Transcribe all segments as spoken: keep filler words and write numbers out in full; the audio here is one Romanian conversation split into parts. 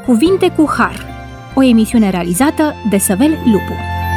Cuvinte cu Har, o emisiune realizată de Săvel Lupu.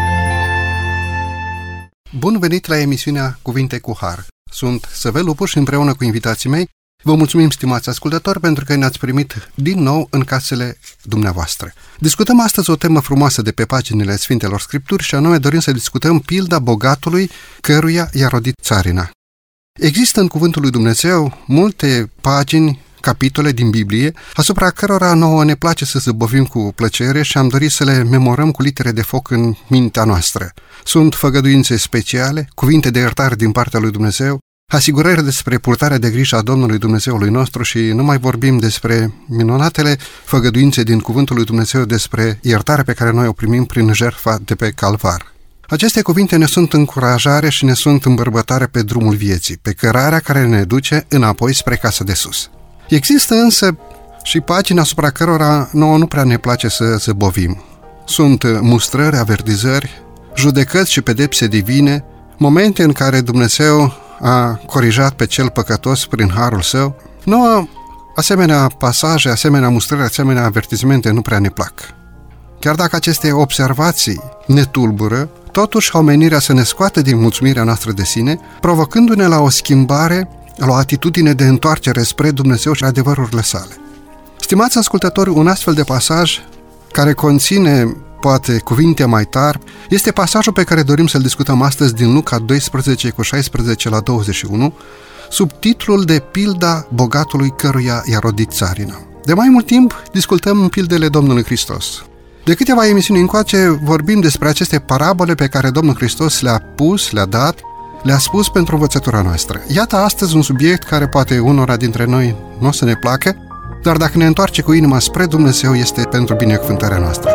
Bun venit la emisiunea Cuvinte cu Har. Sunt Săvel Lupu și împreună cu invitații mei vă mulțumim, stimați ascultători, pentru că ne-ați primit din nou în casele dumneavoastră. Discutăm astăzi o temă frumoasă de pe paginile Sfintelor Scripturi și anume dorim să discutăm pilda bogatului căruia i-a rodit țarina. Există în Cuvântul lui Dumnezeu multe pagini, capitole din Biblie, asupra cărora nouă ne place să zăbovim cu plăcere și am dorit să le memorăm cu litere de foc în mintea noastră. Sunt făgăduințe speciale, cuvinte de iertare din partea lui Dumnezeu, asigurări despre purtarea de grijă a Domnului Dumnezeului nostru și nu mai vorbim despre minunatele făgăduințe din Cuvântul lui Dumnezeu despre iertarea pe care noi o primim prin jertfa de pe Calvar. Aceste cuvinte ne sunt încurajare și ne sunt îmbărbătare pe drumul vieții, pe cărarea care ne duce înapoi spre casa de sus. Există însă și pagini asupra cărora nouă nu prea ne place să zăbovim. Sunt mustrări, avertizări, judecăți și pedepse divine, momente în care Dumnezeu a corijat pe cel păcătos prin harul său. Nouă, asemenea pasaje, asemenea mustrări, asemenea avertizmente nu prea ne plac. Chiar dacă aceste observații ne tulbură, totuși au menirea să ne scoată din mulțumirea noastră de sine, provocându-ne la o schimbare, la o atitudine de întoarcere spre Dumnezeu și adevărurile sale. Stimați ascultători, un astfel de pasaj care conține poate cuvinte mai tari, este pasajul pe care dorim să-l discutăm astăzi din Luca doisprezece cu șaisprezece la douăzeci și unu, sub titlul de Pilda bogatului căruia i-a rodit țarina. De mai mult timp discutăm pildele Domnului Hristos. De câteva emisiuni încoace vorbim despre aceste parabole pe care Domnul Hristos le-a pus, le-a dat, le-a spus pentru învățătura noastră. Iată astăzi un subiect care poate unora dintre noi nu o să ne placă, dar dacă ne întoarce cu inima spre Dumnezeu, este pentru binecuvântarea noastră.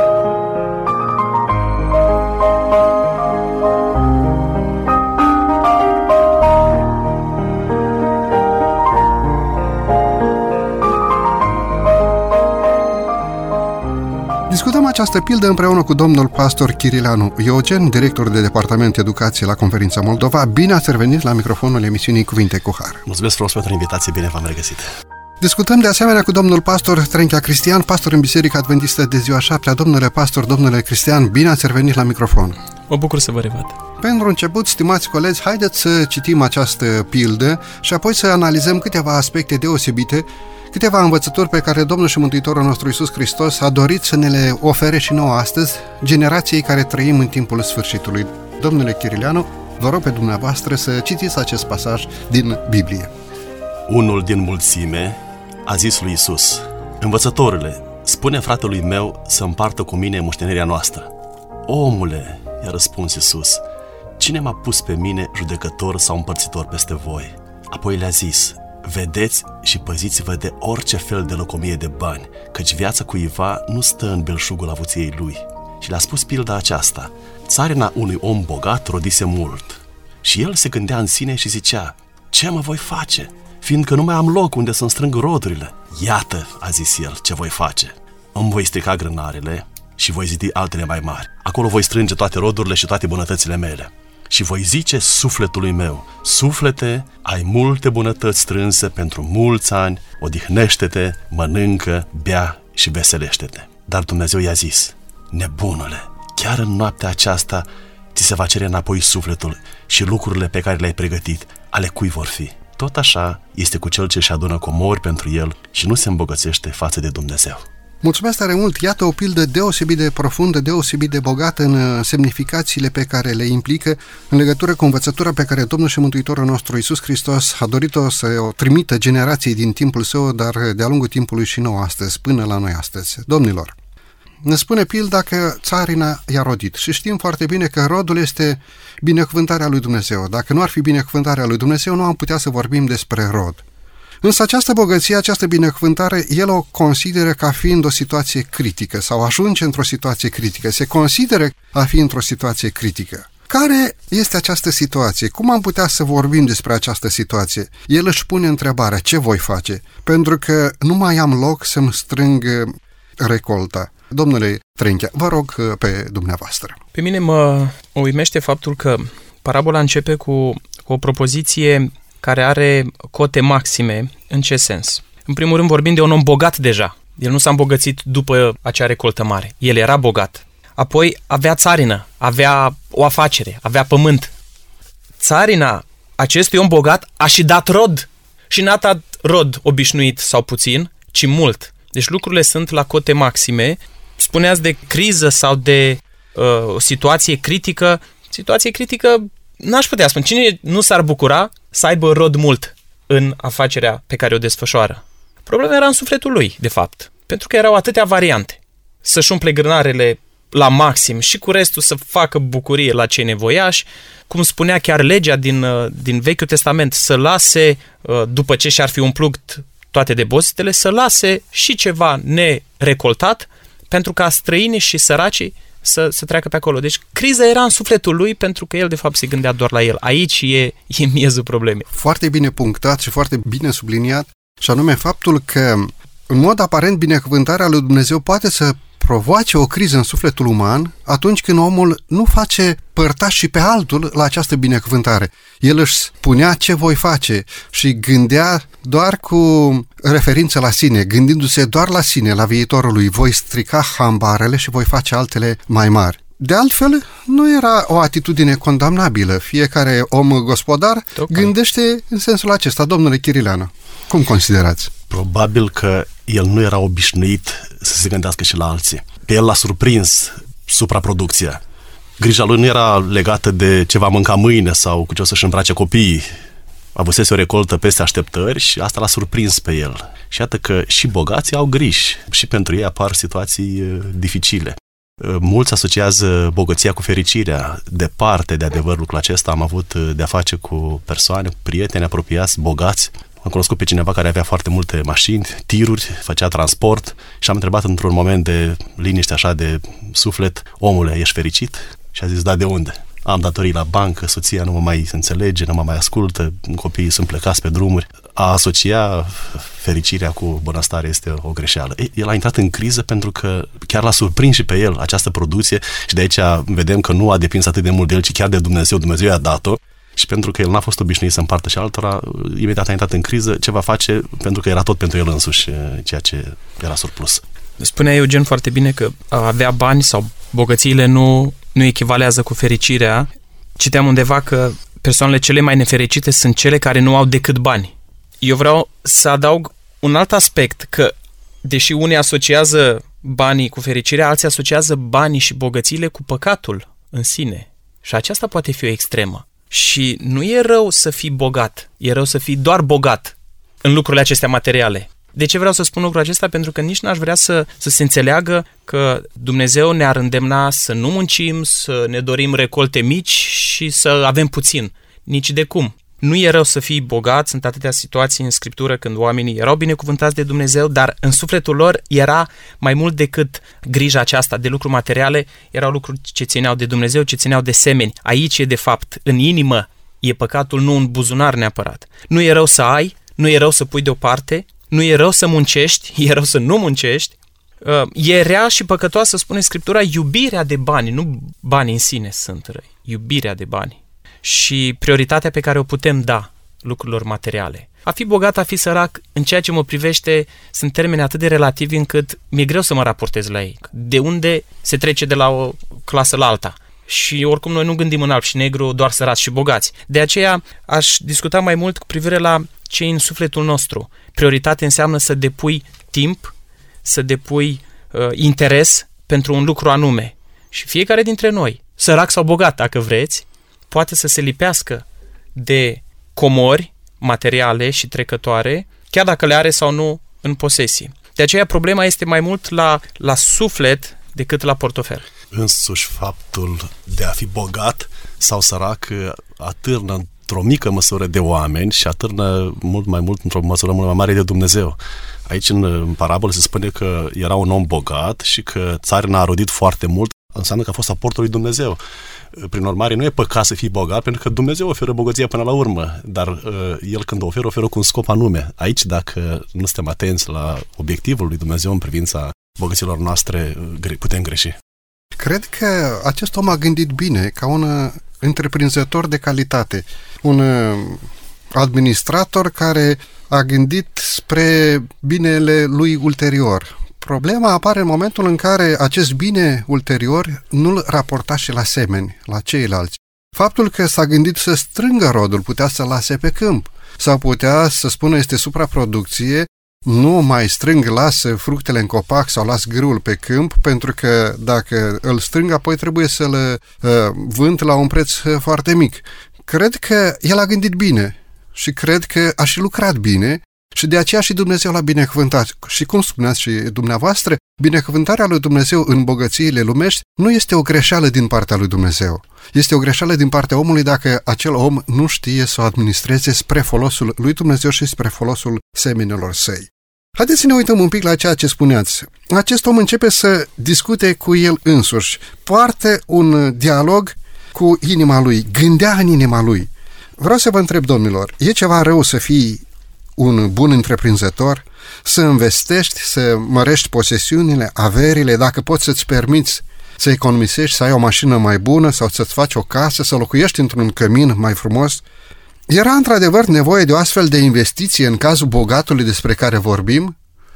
Discutăm această pildă împreună cu domnul pastor Chirileanu Iogen, director de Departament Educație la Conferința Moldova. Bine ați revenit la microfonul emisiunii Cuvinte cu Har. Mulțumesc frumos pentru invitație, bine v-am regăsit. Discutăm de asemenea cu domnul pastor Trenchea Cristian, pastor în Biserica Adventistă de Ziua Șaptea. Domnule pastor, domnule Cristian, bine ați revenit la microfon. Mă bucur să vă revăd. Pentru început, stimați colegi, haideți să citim această pildă și apoi să analizăm câteva aspecte deosebite, câteva învățături pe care Domnul și Mântuitorul nostru Iisus Hristos a dorit să ne le ofere și nouă astăzi, generației care trăim în timpul sfârșitului. Domnule Chirileanu, vă rog pe dumneavoastră să citiți acest pasaj din Biblie. Unul din mulțime a zis lui Iisus: Învățătorule, spune fratelui meu să împartă cu mine moștenirea noastră. Omule, i-a răspuns Iisus, cine m-a pus pe mine judecător sau împărțitor peste voi? Apoi le-a zis: vedeți și păziți-vă de orice fel de locomie de bani, căci viața cuiva nu stă în belșugul avuției lui. Și le-a spus pilda aceasta: țarina unui om bogat rodise mult. Și el se gândea în sine și zicea: ce mă voi face, fiindcă nu mai am loc unde să-mi strâng rodurile? Iată, a zis el, ce voi face. Îmi voi strica grânarele și voi zidi altele mai mari. Acolo voi strânge toate rodurile și toate bunătățile mele. Și voi zice sufletului meu: suflete, ai multe bunătăți strânse pentru mulți ani, odihnește-te, mănâncă, bea și veselește-te. Dar Dumnezeu i-a zis: nebunule, chiar în noaptea aceasta ți se va cere înapoi sufletul și lucrurile pe care le-ai pregătit, ale cui vor fi? Tot așa este cu cel ce își adună comori pentru el și nu se îmbogățește față de Dumnezeu. Mulțumesc tare mult! Iată o pildă deosebit de profundă, deosebit de bogată în semnificațiile pe care le implică în legătură cu învățătura pe care Domnul și Mântuitorul nostru Iisus Hristos a dorit-o să o trimită generației din timpul său, dar de-a lungul timpului și nouă astăzi, până la noi astăzi. Domnilor, ne spune pilda că țarina i-a rodit și știm foarte bine că rodul este binecuvântarea lui Dumnezeu. Dacă nu ar fi binecuvântarea lui Dumnezeu, nu am putea să vorbim despre rod. Însă această bogăție, această binecuvântare, el o consideră ca fiind o situație critică sau ajunge într-o situație critică, se consideră a fi într-o situație critică. Care este această situație? Cum am putea să vorbim despre această situație? El își pune întrebarea: ce voi face? Pentru că nu mai am loc să-mi strâng recolta. Domnule Trenchea, vă rog pe dumneavoastră. Pe mine mă uimește faptul că parabola începe cu, cu o propoziție care are cote maxime. În ce sens? În primul rând vorbim de un om bogat deja. El nu s-a îmbogățit după acea recoltă mare. El era bogat. Apoi avea țarină, avea o afacere, avea pământ. Țarina acestui om bogat a și dat rod. Și n-a dat rod obișnuit sau puțin, ci mult. Deci lucrurile sunt la cote maxime. Spuneați de criză sau de uh, o situație critică. Situație critică, n-aș putea spune. Cine nu s-ar bucura să aibă rod mult în afacerea pe care o desfășoară? Problema era în sufletul lui, de fapt. Pentru că erau atâtea variante. Să-și umple grânarele la maxim și cu restul să facă bucurie la cei nevoiași. Cum spunea chiar legea din, din Vechiul Testament, să lase, după ce și-ar fi umplut toate depozitele, să lase și ceva nerecoltat pentru ca străinii și săracii să, să treacă pe acolo. Deci criza era în sufletul lui pentru că el de fapt se gândea doar la el. Aici e, e miezul problemei. Foarte bine punctat și foarte bine subliniat, și anume faptul că în mod aparent binecuvântarea lui Dumnezeu poate să provoace o criză în sufletul uman atunci când omul nu face părtaș și pe altul la această binecuvântare. El își spunea ce voi face și gândea doar cu referință la sine, gândindu-se doar la sine, la viitorul lui. Voi strica hambarele și voi face altele mai mari. De altfel, nu era o atitudine condamnabilă. Fiecare om gospodar Tocmai. gândește în sensul acesta. Domnule Chirileanu, cum considerați? Probabil că el nu era obișnuit să se gândească și la alții. Pe el l-a surprins supraproducția. Grija lui nu era legată de ce va mânca mâine sau cu ce o să-și îmbrace copiii. Avusese o recoltă peste așteptări și asta l-a surprins pe el. Și iată că și bogații au griji și pentru ei apar situații dificile. Mulți asociază bogăția cu fericirea. Departe de adevăr lucrul acesta, am avut de-a face cu persoane, cu prieteni apropiați, bogați. Am cunoscut pe cineva care avea foarte multe mașini, tiruri, făcea transport și am întrebat într-un moment de liniște așa de suflet: omule, ești fericit? Și a zis: da, de unde? Am datorii la bancă, soția nu mă mai înțelege, nu mă mai ascultă, copiii sunt plecați pe drumuri. A asocia fericirea cu bunăstare este o greșeală. El a intrat în criză pentru că chiar l-a surprins și pe el această producție și de aici vedem că nu a depins atât de mult de el, ci chiar de Dumnezeu. Dumnezeu i-a dat-o. Și pentru că el n-a fost obișnuit să împartă și altora, imediat a intrat în criză. Ce va face? Pentru că era tot pentru el însuși ceea ce era surplus. Spunea Eugen foarte bine că a avea bani sau bogățiile nu, nu echivalează cu fericirea. Citeam undeva că persoanele cele mai nefericite sunt cele care nu au decât bani. Eu vreau să adaug un alt aspect, că deși unii asociază banii cu fericirea, alții asociază banii și bogățiile cu păcatul în sine. Și aceasta poate fi o extremă. Și nu e rău să fii bogat, e rău să fii doar bogat în lucrurile acestea materiale. De ce vreau să spun lucrul acesta? Pentru că nici n-aș vrea să, să se înțeleagă că Dumnezeu ne-ar îndemna să nu muncim, să ne dorim recolte mici și să avem puțin. Nici de cum. Nu e rău să fii bogat, sunt atâtea situații în Scriptură când oamenii erau binecuvântați de Dumnezeu, dar în sufletul lor era mai mult decât grija aceasta de lucruri materiale, erau lucruri ce țineau de Dumnezeu, ce țineau de semeni. Aici e de fapt, în inimă, e păcatul, nu în buzunar neapărat. Nu e rău să ai, nu e rău să pui deoparte, nu e rău să muncești, e rău să nu muncești. E rea și păcătoasă, spune Scriptura, iubirea de bani, nu banii în sine sunt răi, iubirea de bani. Și prioritatea pe care o putem da lucrurilor materiale. A fi bogat, a fi sărac, în ceea ce mă privește, sunt termeni atât de relativi încât mi-e greu să mă raportez la ei. De unde se trece de la o clasă la alta? Și oricum noi nu gândim în alb și negru, doar sărați și bogați. De aceea aș discuta mai mult cu privire la ce e în sufletul nostru. Prioritate înseamnă să depui timp, să depui uh, interes pentru un lucru anume. Și fiecare dintre noi, sărac sau bogat, dacă vreți, poate să se lipească de comori materiale și trecătoare, chiar dacă le are sau nu în posesie. De aceea problema este mai mult la, la suflet decât la portofel. Însuși faptul de a fi bogat sau sărac atârnă într-o mică măsură de oameni și atârnă mult mai mult într-o măsură mult mai mare de Dumnezeu. Aici în, în parabolă se spune că era un om bogat și că țarina a rodit foarte mult, înseamnă că a fost aportul lui Dumnezeu. Prin urmare, nu e păcat să fii bogat, pentru că Dumnezeu oferă bogăția până la urmă, dar uh, El când o oferă, oferă cu un scop anume. Aici, dacă nu suntem atenți la obiectivul lui Dumnezeu în privința bogăților noastre, putem greși. Cred că acest om a gândit bine, ca un întreprinzător de calitate, un administrator care a gândit spre binele lui ulterior. Problema apare în momentul în care acest bine ulterior nu-l raporta și la semeni, la ceilalți. Faptul că s-a gândit să strângă rodul, putea să lase pe câmp, sau putea să spună este supraproducție, nu mai strâng, lasă fructele în copac sau las grâul pe câmp, pentru că dacă îl strâng, apoi trebuie să-l uh, vând la un preț foarte mic. Cred că el a gândit bine și cred că a și lucrat bine și de aceea și Dumnezeu l-a binecuvântat. Și cum spuneați și dumneavoastră, binecuvântarea lui Dumnezeu în bogățiile lumești nu este o greșeală din partea lui Dumnezeu. Este o greșeală din partea omului dacă acel om nu știe să o administreze spre folosul lui Dumnezeu și spre folosul seminilor săi. Haideți să ne uităm un pic la ceea ce spuneați. Acest om începe să discute cu el însuși, poartă un dialog cu inima lui, gândea în inima lui. Vreau să vă întreb, domnilor, e ceva rău să fii un bun întreprinzător, să investești, să mărești posesiunile, averile, dacă poți să-ți permiți să economisești, să ai o mașină mai bună sau să-ți faci o casă, să locuiești într-un cămin mai frumos? Era într-adevăr nevoie de o astfel de investiție în cazul bogatului despre care vorbim?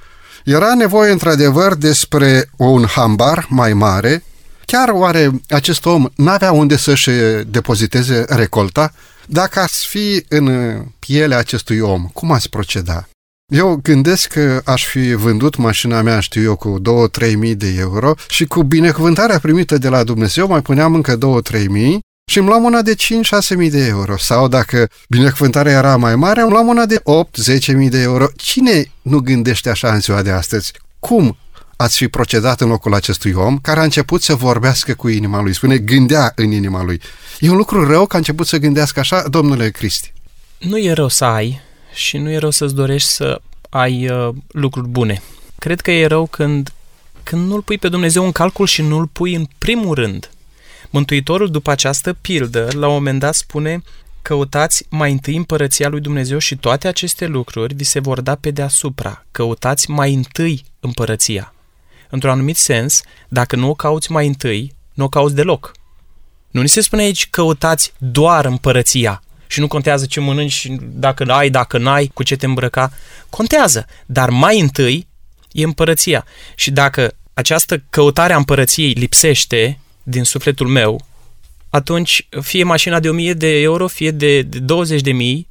Era nevoie într-adevăr despre un hambar mai mare? Chiar oare acest om n-avea unde să-și depoziteze recolta? Dacă ați fi în pielea acestui om, cum ați proceda? Eu gândesc că aș fi vândut mașina mea, știu eu, cu două-trei mii de euro și cu binecuvântarea primită de la Dumnezeu mai puneam încă două-trei mii și îmi luam una de cinci-șase mii de euro. Sau dacă binecuvântarea era mai mare, îmi luam una de opt-zece mii de euro. Cine nu gândește așa în ziua de astăzi? Cum ați fi procedat în locul acestui om care a început să vorbească cu inima lui? Spune, gândea în inima lui. E un lucru rău că a început să gândească așa, domnule Cristi? Nu e rău să ai și nu e rău să-ți dorești să ai uh, lucruri bune. Cred că e rău când, când nu-L pui pe Dumnezeu în calcul și nu-L pui în primul rând. Mântuitorul, după această pildă, la un moment dat spune: căutați mai întâi împărăția lui Dumnezeu și toate aceste lucruri vi se vor da pe deasupra. Căutați mai întâi împărăția. Într-un anumit sens, dacă nu o cauți mai întâi, nu o cauți deloc. Nu ni se spune aici căutați doar împărăția și nu contează ce mănânci și dacă ai, dacă n-ai, cu ce te îmbrăca. Contează, dar mai întâi e împărăția. Și dacă această căutare a împărăției lipsește din sufletul meu, atunci fie mașina de o mie de euro, fie de douăzeci de mii,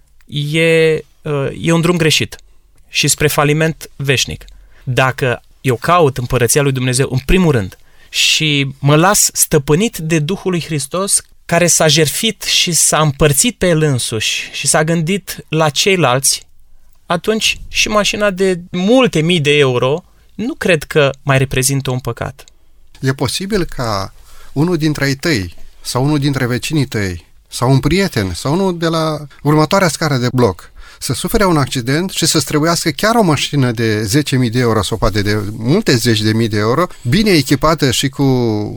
e, e un drum greșit și spre faliment veșnic. Dacă eu caut împărăția lui Dumnezeu în primul rând și mă las stăpânit de Duhul lui Hristos, care s-a jertfit și s-a împărțit pe el însuși și s-a gândit la ceilalți, atunci și mașina de multe mii de euro nu cred că mai reprezintă un păcat. E posibil ca unul dintre ai tăi sau unul dintre vecinii tăi sau un prieten sau unul de la următoarea scară de bloc să sufere un accident și să-ți trebuiască chiar o mașină de zece mii de euro sau poate de multe zeci de mii de euro, bine echipată și cu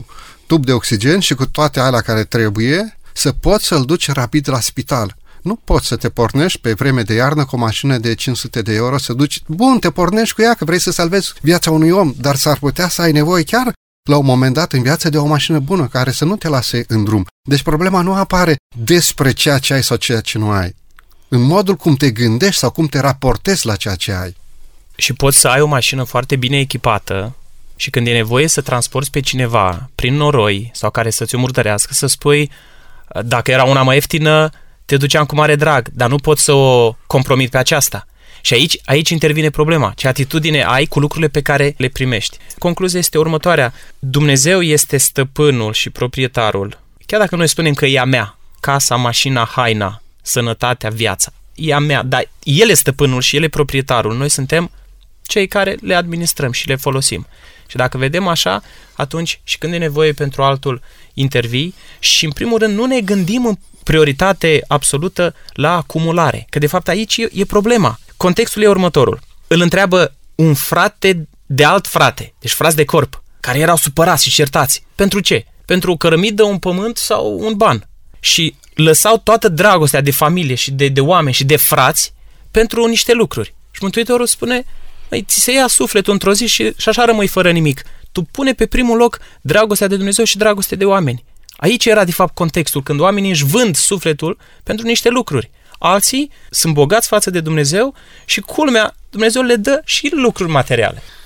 tub de oxigen și cu toate alea care trebuie, să poți să-l duci rapid la spital. Nu poți să te pornești pe vreme de iarnă cu o mașină de cinci sute de euro, să duci, bun, te pornești cu ea că vrei să salvezi viața unui om, dar s-ar putea să ai nevoie chiar la un moment dat în viață de o mașină bună care să nu te lase în drum. Deci problema nu apare despre ceea ce ai sau ceea ce nu ai, în modul cum te gândești sau cum te raportezi la ceea ce ai. Și poți să ai o mașină foarte bine echipată și când e nevoie să transporti pe cineva prin noroi sau care să-ți o murdărească, să spui, dacă era una mai ieftină, te duceam cu mare drag, dar nu pot să o compromit pe aceasta. Și aici, aici intervine problema. Ce atitudine ai cu lucrurile pe care le primești? Concluzia este următoarea. Dumnezeu este stăpânul și proprietarul. Chiar dacă noi spunem că e a mea, casa, mașina, haina, sănătatea, viața, e a mea, dar El e stăpânul și El e proprietarul. Noi suntem cei care le administrăm și le folosim. Și dacă vedem așa, atunci și când e nevoie pentru altul, intervii și în primul rând nu ne gândim în prioritate absolută la acumulare. Că de fapt aici e, e problema. Contextul e următorul. Îl întreabă un frate de alt frate, deci frați de corp, care erau supărați și certați. Pentru ce? Pentru o cărămidă, un pământ sau un ban. Și lăsau toată dragostea de familie și de, de oameni și de frați pentru niște lucruri. Și Mântuitorul spune, măi, ți se ia sufletul într-o zi și, și așa rămâi fără nimic. Tu pune pe primul loc dragostea de Dumnezeu și dragostea de oameni. Aici era de fapt contextul, când oamenii își vând sufletul pentru niște lucruri. Alții sunt bogați față de Dumnezeu și culmea, Dumnezeu le dă și lucruri materiale.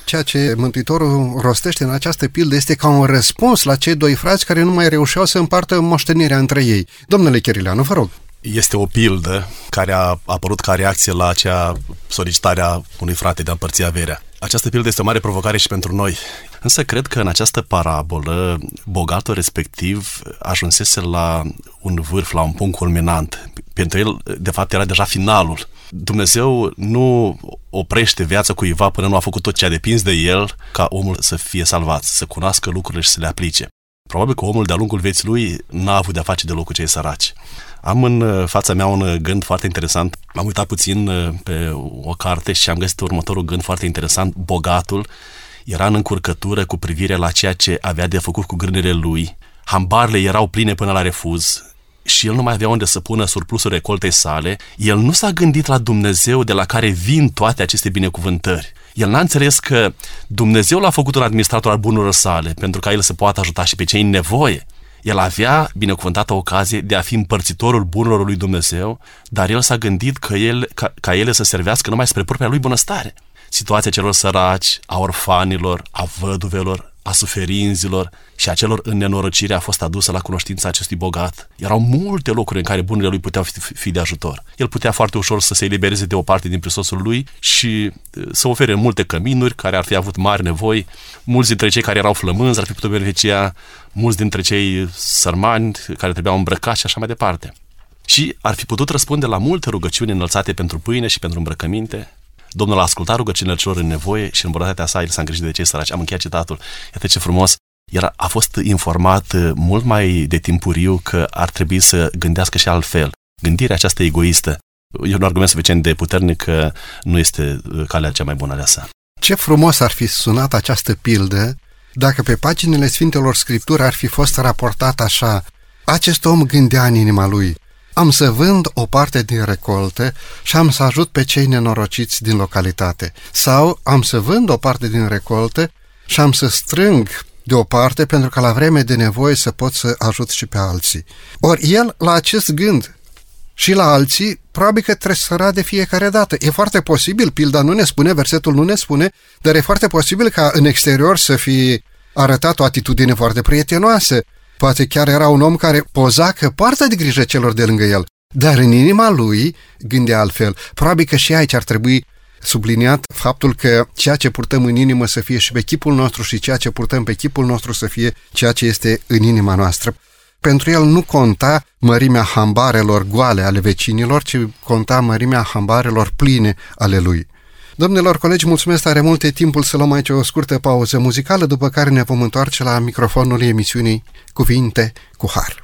Ceea ce Mântuitorul rostește în această pildă este ca un răspuns la cei doi frați care nu mai reușeau să împartă moștenirea între ei. Domnule Chirileanu, vă rog. Este o pildă care a apărut ca reacție la acea solicitare a unui frate de a împărți averea. Această pildă este o mare provocare și pentru noi. Însă cred că în această parabolă, bogatul respectiv ajunsese la un vârf, la un punct culminant. Pentru el, de fapt, era deja finalul. Dumnezeu nu oprește viața cuiva până nu a făcut tot ce a depins de el ca omul să fie salvat, să cunoască lucrurile și să le aplice. Probabil că omul de-a lungul vieții lui n-a avut de-a face deloc cu cei săraci. Am în fața mea un gând foarte interesant. M-am uitat puțin pe o carte și am găsit următorul gând foarte interesant. Bogatul era în încurcătură cu privire la ceea ce avea de făcut cu grânele lui. Hambarele erau pline până la refuz și el nu mai avea unde să pună surplusul recoltei sale. El nu s-a gândit la Dumnezeu de la care vin toate aceste binecuvântări. El n-a înțeles că Dumnezeu l-a făcut un administrator al bunurilor sale pentru ca el să poată ajuta și pe cei în nevoie. El avea binecuvântată ocazie de a fi împărțitorul bunurilor lui Dumnezeu, dar el s-a gândit că el, ca, ca ele să servească numai spre propria lui bunăstare. Situația celor săraci, a orfanilor, a văduvelor, a suferinzilor și a celor în nenorocire a fost adusă la cunoștința acestui bogat. Erau multe locuri în care bunurile lui puteau fi de ajutor. El putea foarte ușor să se elibereze de o parte din prisosul lui și să ofere multe căminuri care ar fi avut mari nevoi. Mulți dintre cei care erau flămânzi ar fi putut beneficia, mulți dintre cei sărmani care trebuiau îmbrăcați și așa mai departe. Și ar fi putut răspunde la multe rugăciuni înălțate pentru pâine și pentru îmbrăcăminte. Domnul a ascultat rugăciunile celor în nevoie și în bunătatea sa el s-a îngrijit de cei săraci. Am încheiat citatul. Iată ce frumos. Era, a fost informat mult mai de timpuriu că ar trebui să gândească și altfel. Gândirea aceasta egoistă e un argument suficient de puternic că nu este calea cea mai bună aleasă. Ce frumos ar fi sunat această pildă dacă pe paginile Sfintelor Scripturi ar fi fost raportat așa: acest om gândea în inima lui: am să vând o parte din recolte și am să ajut pe cei nenorociți din localitate. Sau am să vând o parte din recolte și am să strâng de o parte pentru că la vreme de nevoie să pot să ajut și pe alții. Ori el, la acest gând și la alții, probabil că tresăra de fiecare dată. E foarte posibil, pilda nu ne spune, versetul nu ne spune, dar e foarte posibil ca în exterior să fi arătat o atitudine foarte prietenoasă. Poate chiar era un om care poza că poartă de grijă celor de lângă el, dar în inima lui gândea altfel. Probabil că și aici ar trebui subliniat faptul că ceea ce purtăm în inimă să fie și pe chipul nostru și ceea ce purtăm pe chipul nostru să fie ceea ce este în inima noastră. Pentru el nu conta mărimea hambarelor goale ale vecinilor, ci conta mărimea hambarelor pline ale lui. Domnilor colegi, mulțumesc tare mult, e timpul să luăm aici o scurtă pauză muzicală, după care ne vom întoarce la microfonul emisiunii Cuvinte cu Har.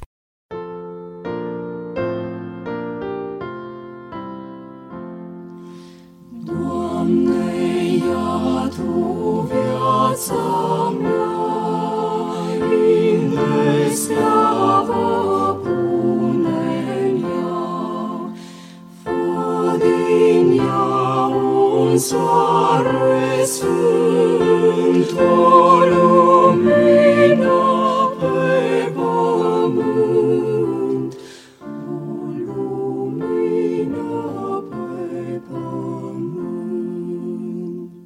Doamne, ia Tu viața mea, indesleavă pune-n ea, fă din ea un soare sfânt, o lumină pe pământ, o lumină pe pământ.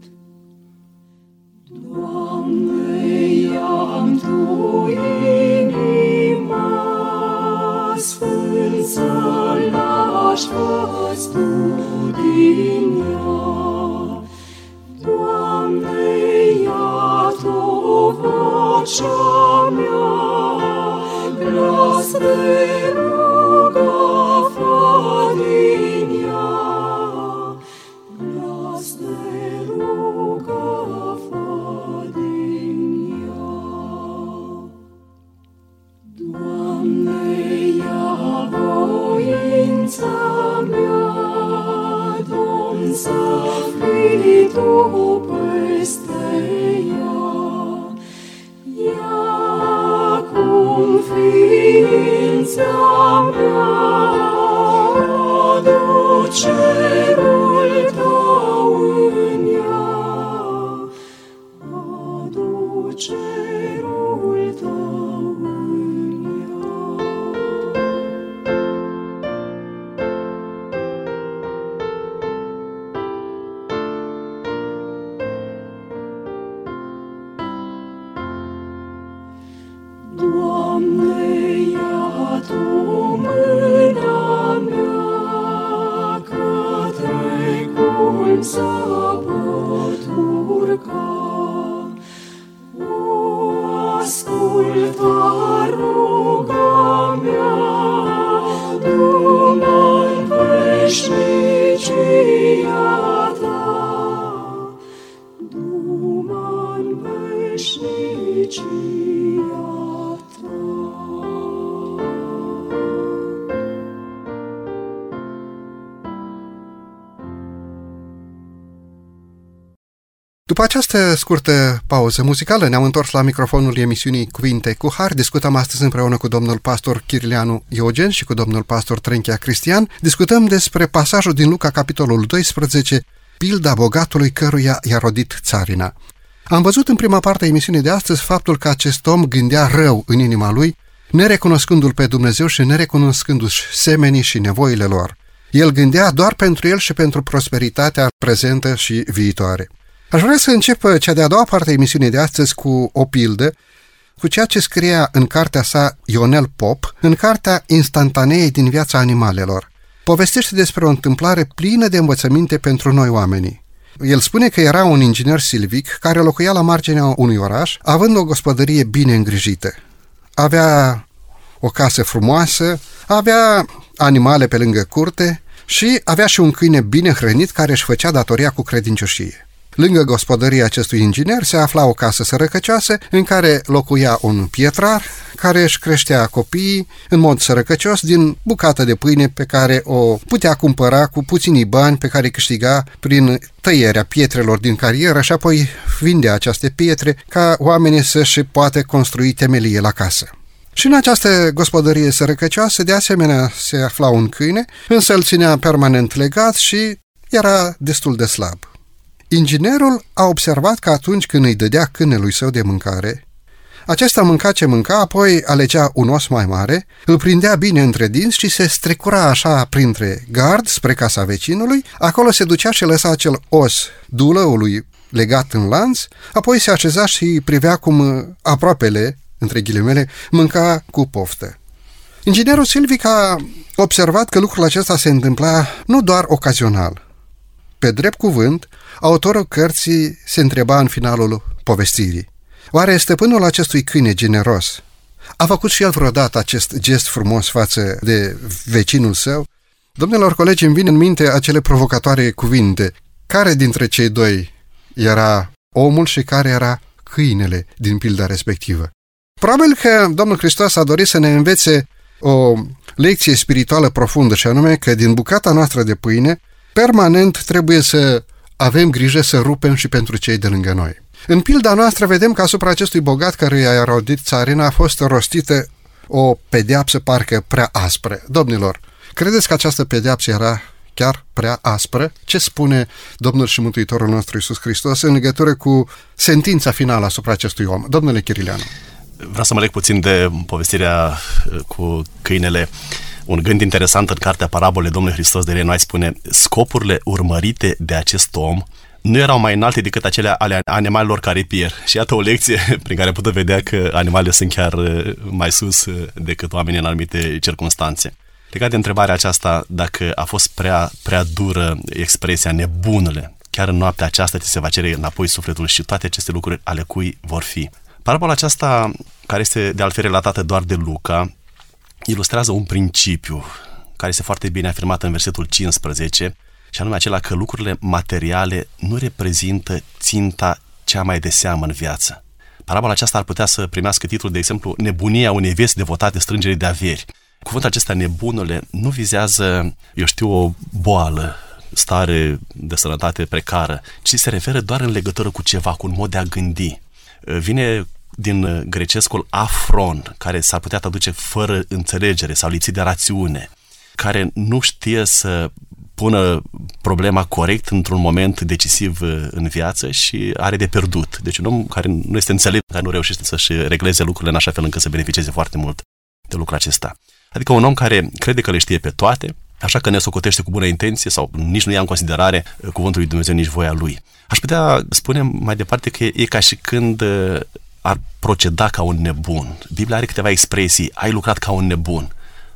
Doamne, ia-mi Tu inima, sfânt să-l lași văzut din ea. Doamne, ia Tu vocea mea, glas de rugă fă din ea, glas de rugă fă din ea. Doamne, ia voința mea, Domn, să fii Tu peste ea. Ia cum ființa mea, adu cerul Tău în ea, adu cerul Tău în ea. pot urca. O, ascultă ruga mea, du-mă-n veșnicia ta, du-mă-n veșnicia ta. După această scurtă pauză muzicală, ne-am întors la microfonul emisiunii Cuvinte cu Har. Discutăm astăzi împreună cu domnul pastor Chirilianu Iogen și cu domnul pastor Trenchea Cristian. Discutăm despre pasajul din Luca, capitolul doisprezece, pilda bogatului căruia i-a rodit țarina. Am văzut în prima parte a emisiunii de astăzi faptul că acest om gândea rău în inima lui, nerecunoscându-l pe Dumnezeu și nerecunoscându-și semenii și nevoile lor. El gândea doar pentru el și pentru prosperitatea prezentă și viitoare. Aș vrea să încep cea de-a doua parte a emisiunii de astăzi cu o pildă, cu ceea ce scria în cartea sa Ionel Pop, în cartea Instantaneei din viața animalelor. Povestește despre o întâmplare plină de învățăminte pentru noi oamenii. El spune că era un inginer silvic care locuia la marginea unui oraș, având o gospodărie bine îngrijită. Avea o casă frumoasă, avea animale pe lângă curte și avea și un câine bine hrănit care își făcea datoria cu credincioșie. Lângă gospodăria acestui inginer se afla o casă sărăcăcioasă în care locuia un pietrar care își creștea copiii în mod sărăcăcios din bucată de pâine pe care o putea cumpăra cu puținii bani pe care îi câștiga prin tăierea pietrelor din carieră și apoi vindea aceste pietre ca oamenii să-și poată construi temelie la casă. Și în această gospodărie sărăcăcioasă de asemenea se afla un câine, însă îl ținea permanent legat și era destul de slab. Inginerul a observat că atunci când îi dădea câinelui său de mâncare, acesta mânca ce mânca, apoi alegea un os mai mare, îl prindea bine între dinți și se strecura așa printre gard spre casa vecinului, acolo se ducea și lăsa acel os dulăului legat în lanț, apoi se așeza și privea cum aproapele, între ghilimele, mânca cu poftă. Inginerul silvic a observat că lucrul acesta se întâmpla nu doar ocazional. Pe drept cuvânt, autorul cărții se întreba în finalul povestirii: oare stăpânul acestui câine generos a făcut și el vreodată acest gest frumos față de vecinul său? Domnilor colegi, îmi vin în minte acele provocatoare cuvinte. Care dintre cei doi era omul și care era câinele din pilda respectivă? Probabil că Domnul Hristos a dorit să ne învețe o lecție spirituală profundă, și anume că din bucata noastră de pâine permanent trebuie să avem grijă să rupem și pentru cei de lângă noi. În pilda noastră vedem că asupra acestui bogat care i-a rodit țarina a fost rostită o pedeapsă parcă prea aspră. Domnilor, credeți că această pedeapsă era chiar prea aspră? Ce spune Domnul și Mântuitorul nostru Iisus Hristos în legătură cu sentința finală asupra acestui om? Domnule Chirilianu. Vreau să mă leg puțin de povestirea cu câinele. Un gând interesant în cartea Parabole Domnului Hristos de Renoi spune: scopurile urmărite de acest om nu erau mai înalte decât acele ale animalelor care pierd. Și iată o lecție prin care putem vedea că animalele sunt chiar mai sus decât oamenii în anumite circunstanțe. Legat de întrebarea aceasta, dacă a fost prea, prea dură expresia nebunule, chiar în noaptea aceasta ți se va cere înapoi sufletul și toate aceste lucruri ale cui vor fi. Parabola aceasta, care este de altfel relatată doar de Luca, ilustrează un principiu care este foarte bine afirmat în versetul cincisprezece, și anume acela că lucrurile materiale nu reprezintă ținta cea mai de seamă în viață. Parabola aceasta ar putea să primească titlul, de exemplu, nebunia unei vieți devotate strângerii de averi. Cuvântul acesta, nebunule, nu vizează, eu știu, o boală, stare de sănătate precară, ci se referă doar în legătură cu ceva, cu un mod de a gândi. Vine din grecescul afron, care s-ar putea traduce fără înțelegere sau lipsit de rațiune, care nu știe să pună problema corect într-un moment decisiv în viață și are de pierdut. Deci un om care nu este înțelept, care nu reușește să-și regleze lucrurile în așa fel încât să beneficieze foarte mult de lucrul acesta. Adică un om care crede că le știe pe toate, așa că ne socotește cu bună intenție sau nici nu ia în considerare cuvântul lui Dumnezeu, nici voia lui. Aș putea spune mai departe că e ca și când ar proceda ca un nebun. Biblia are câteva expresii: ai lucrat ca un nebun,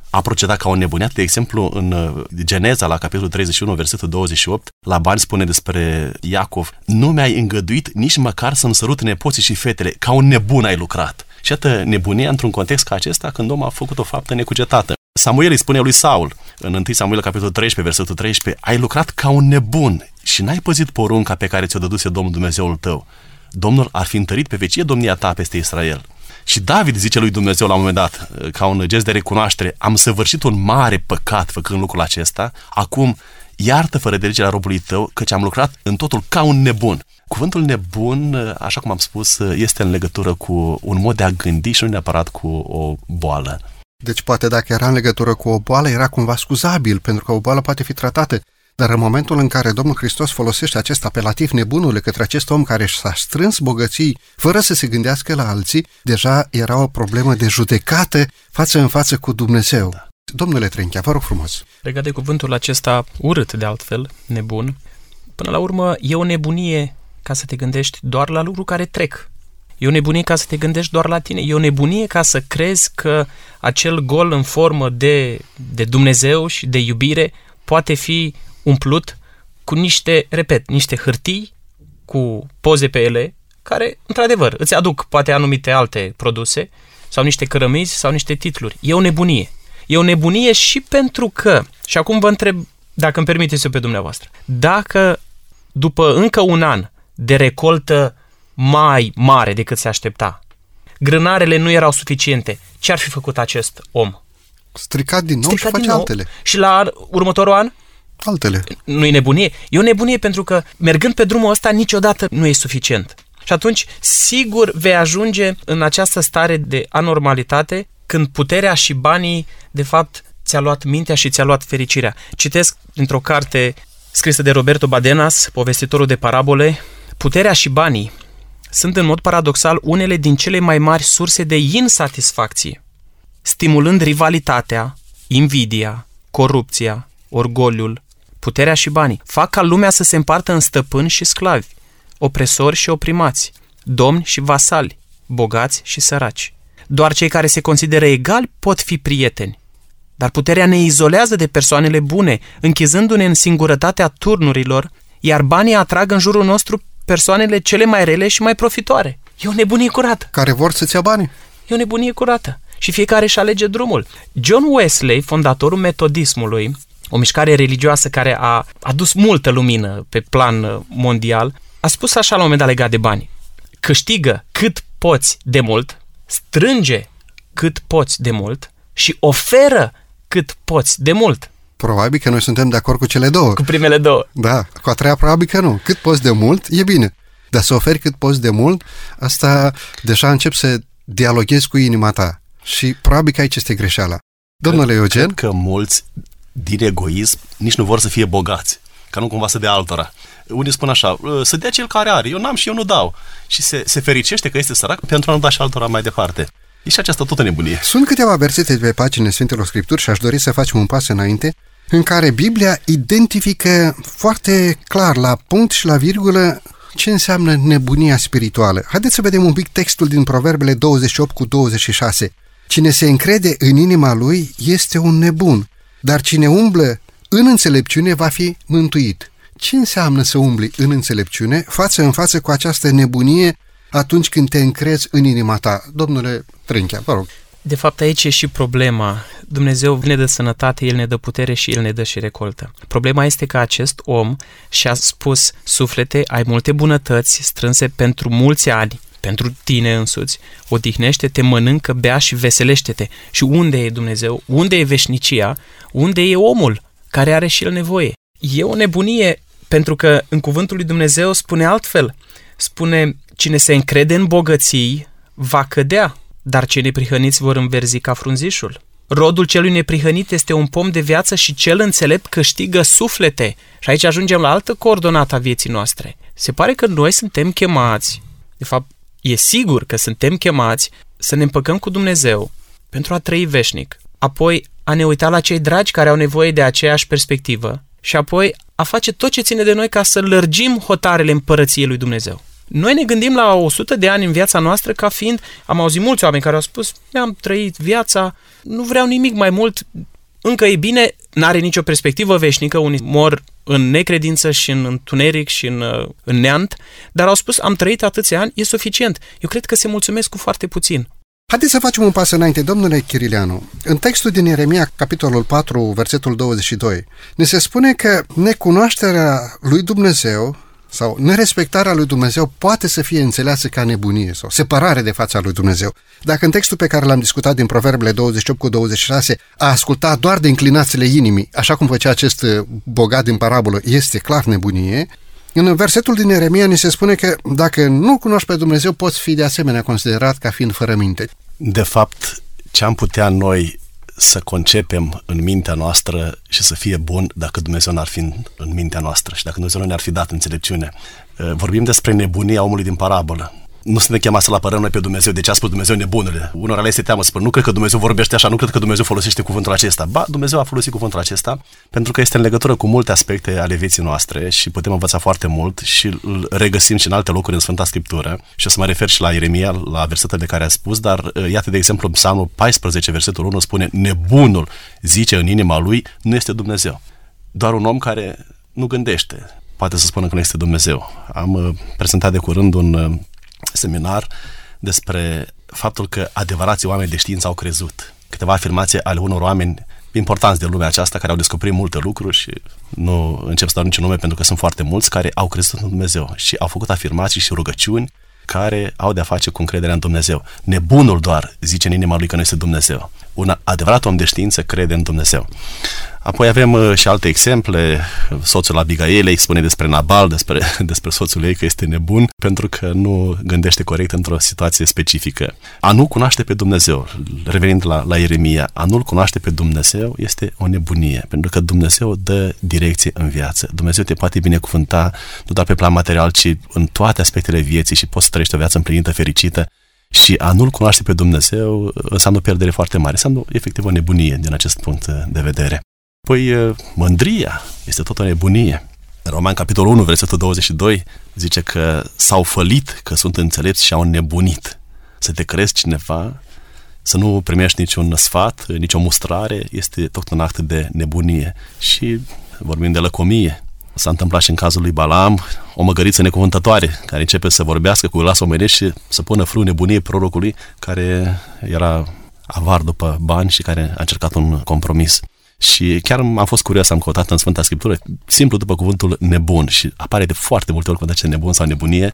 a procedat ca un nebuniat. De exemplu, în Geneza, la capitolul treizeci și unu, versetul douăzeci și opt, Laban spune despre Iacov: nu mi-ai îngăduit nici măcar să-mi sărut nepoții și fetele, ca un nebun ai lucrat. Și iată nebunia într-un context ca acesta, când omul a făcut o faptă necugetată. Samuel îi spune lui Saul, în întâi Samuel, capitolul treisprezece, versetul treisprezece, ai lucrat ca un nebun și n-ai păzit porunca pe care ți-o dăduse Domnul Dumnezeul tău. Domnul ar fi întărit pe vecie domnia ta peste Israel. Și David zice lui Dumnezeu la un moment dat, ca un gest de recunoaștere: am săvârșit un mare păcat făcând lucrul acesta, acum iartă fără de legea robului tău, căci am lucrat în totul ca un nebun. Cuvântul nebun, așa cum am spus, este în legătură cu un mod de a gândi și nu neapărat cu o boală. Deci poate dacă era în legătură cu o boală, era cumva scuzabil, pentru că o boală poate fi tratată. Dar în momentul în care Domnul Hristos folosește acest apelativ nebunule către acest om care s-a strâns bogății fără să se gândească la alții, deja era o problemă de judecată față în față cu Dumnezeu. Da. Domnule Trenchea, vă rog frumos. Legat de cuvântul acesta urât de altfel, nebun, până la urmă e o nebunie ca să te gândești doar la lucruri care trec. E o nebunie ca să te gândești doar la tine. E o nebunie ca să crezi că acel gol în formă de, de Dumnezeu și de iubire poate fi umplut cu niște, repet, niște hârtii cu poze pe ele, care, într-adevăr, îți aduc poate anumite alte produse, sau niște cărămizi, sau niște titluri. E o nebunie. E o nebunie și pentru că, și acum vă întreb, dacă îmi permiteți eu pe dumneavoastră, dacă după încă un an de recoltă mai mare decât se aștepta, grânarele nu erau suficiente, ce ar fi făcut acest om? Stricat din nou Stricat și face altele. Și la următorul an? Altele. Nu e nebunie? E o nebunie pentru că mergând pe drumul ăsta niciodată nu e suficient. Și atunci, sigur, vei ajunge în această stare de anormalitate când puterea și banii, de fapt, ți-a luat mintea și ți-a luat fericirea. Citesc dintr-o carte scrisă de Roberto Badenas, povestitorul de parabole: puterea și banii sunt în mod paradoxal unele din cele mai mari surse de insatisfacție, stimulând rivalitatea, invidia, corupția, orgoliul. Puterea și banii fac ca lumea să se împartă în stăpâni și sclavi, opresori și oprimați, domni și vasali, bogați și săraci. Doar cei care se consideră egali pot fi prieteni. Dar puterea ne izolează de persoanele bune, închizându-ne în singurătatea turnurilor, iar banii atrag în jurul nostru persoanele cele mai rele și mai profitoare. E o nebunie curată. Care vor să-ți ia banii. E o nebunie curată. Și fiecare își alege drumul. John Wesley, fondatorul metodismului, o mișcare religioasă care a adus multă lumină pe plan mondial, a spus așa la un moment dat legat de bani: câștigă cât poți de mult, strânge cât poți de mult și oferă cât poți de mult. Probabil că noi suntem de acord cu cele două. Cu primele două. Da, cu a treia probabil că nu. Cât poți de mult, e bine. Dar să oferi cât poți de mult, asta deja încep să dialoghezi cu inima ta. Și probabil că aici este greșeala. Domnule Eugen? Cred că mulți, din egoism, nici nu vor să fie bogați, ca nu cumva să dea altora. Unii spun așa: să dea cel care are, eu n-am și eu nu dau. Și se, se fericește că este sărac pentru a nu da și altora mai departe. E și această totă nebunie. Sunt câteva versete pe paginile Sfintelor Scripturi și aș dori să facem un pas înainte, în care Biblia identifică foarte clar, la punct și la virgulă, ce înseamnă nebunia spirituală. Haideți să vedem un pic textul din Proverbele douăzeci și opt cu douăzeci și șase. Cine se încrede în inima lui este un nebun, dar cine umblă în înțelepciune va fi mântuit. Ce înseamnă să umbli în înțelepciune față în față cu această nebunie atunci când te încrezi în inima ta? Domnule Trenchea, vă rog. De fapt, aici e și problema. Dumnezeu ne dă sănătate, El ne dă putere și El ne dă și recoltă. Problema este că acest om și-a spus: suflete, ai multe bunătăți strânse pentru mulți ani, pentru tine însuți, odihnește-te, mănâncă, bea și veselește-te. Și unde e Dumnezeu? Unde e veșnicia? Unde e omul care are și el nevoie? E o nebunie, pentru că în cuvântul lui Dumnezeu spune altfel. Spune: cine se încrede în bogății va cădea, dar cei neprihăniți vor înverzi ca frunzișul. Rodul celui neprihănit este un pom de viață și cel înțelept câștigă suflete. Și aici ajungem la altă coordonată a vieții noastre. Se pare că noi suntem chemați, de fapt, e sigur că suntem chemați să ne împăcăm cu Dumnezeu pentru a trăi veșnic, apoi a ne uita la cei dragi care au nevoie de aceeași perspectivă și apoi a face tot ce ține de noi ca să lărgim hotarele împărăției lui Dumnezeu. Noi ne gândim la o sută de ani în viața noastră ca fiind, am auzit mulți oameni care au spus, mi-am trăit viața, nu vreau nimic mai mult, încă e bine, n-are nicio perspectivă veșnică, unii mor în necredință și în întuneric și în, în neant, dar au spus, am trăit atâția ani, e suficient. Eu cred că se mulțumesc cu foarte puțin. Haideți să facem un pas înainte, domnule Chirileanu. În textul din Ieremia, capitolul patru, versetul douăzeci și doi, ne se spune că necunoașterea lui Dumnezeu sau nerespectarea lui Dumnezeu poate să fie înțeleasă ca nebunie sau separare de fața lui Dumnezeu. Dacă în textul pe care l-am discutat din Proverbele douăzeci și opt cu douăzeci și șase a ascultat doar de inclinațiile inimii, așa cum făcea acest bogat din parabolă, este clar nebunie, în versetul din Ieremia ni se spune că dacă nu cunoști pe Dumnezeu, poți fi de asemenea considerat ca fiind fără minte. De fapt, ce am putea noi să concepem în mintea noastră și să fie bun dacă Dumnezeu n-ar fi în, în mintea noastră și dacă Dumnezeu nu ne-ar fi dat înțelepciune. Vorbim despre nebunia omului din parabolă. Nu suntem chemați să-L apărăm noi pe Dumnezeu. De ce a spus Dumnezeu nebunule? Unora le este teamă să spun, nu cred că Dumnezeu vorbește așa, nu cred că Dumnezeu folosește cuvântul acesta. Ba, Dumnezeu a folosit cuvântul acesta pentru că este în legătură cu multe aspecte ale vieții noastre și putem învăța foarte mult și îl regăsim și în alte locuri în Sfânta Scriptură. Și o să mă refer și la Ieremia, la versetele de care a spus, dar iată de exemplu în Psalmul paisprezece, versetul unu spune, nebunul zice în inima lui, nu este Dumnezeu. Doar un om care nu gândește poate să spună că nu este Dumnezeu. Am prezentat de curând un seminar despre faptul că adevărații oameni de știință au crezut. Câteva afirmații ale unor oameni importanți de lumea aceasta care au descoperit multe lucruri și nu încep să dau niciun nume pentru că sunt foarte mulți care au crezut în Dumnezeu și au făcut afirmații și rugăciuni care au de-a face cu încrederea în Dumnezeu. Nebunul doar zice în inima lui că nu este Dumnezeu. Un adevărat om de știință crede în Dumnezeu. Apoi avem uh, și alte exemple. Soțul Abigailei spune despre Nabal, despre, despre soțul ei că este nebun pentru că nu gândește corect într-o situație specifică. A nu cunoaște pe Dumnezeu, revenind la, la Ieremia, a nu-L cunoaște pe Dumnezeu este o nebunie, pentru că Dumnezeu dă direcție în viață. Dumnezeu te poate binecuvânta nu doar pe plan material, ci în toate aspectele vieții și poți să trăiești o viață împlinită, fericită. Și a nu-L cunoaște pe Dumnezeu înseamnă o pierdere foarte mare, înseamnă efectiv o nebunie din acest punct de vedere. Păi mândria este tot o nebunie. În Roman, capitolul unu, versetul douăzeci și doi, zice că s-au fălit, că sunt înțelepți și au nebunit. Să te crezi cineva, să nu primești niciun sfat, nicio mustrare, este tot un act de nebunie. Și vorbim de lăcomie. S-a întâmplat și în cazul lui Balaam, o măgăriță necuvântătoare, care începe să vorbească cu glas omenesc și să pună frâu nebunie prorocului, care era avar după bani și care a încercat un compromis. Și chiar am fost curios, am căutat în Sfânta Scriptură, simplu după cuvântul nebun și apare de foarte multe ori când zice nebun sau nebunie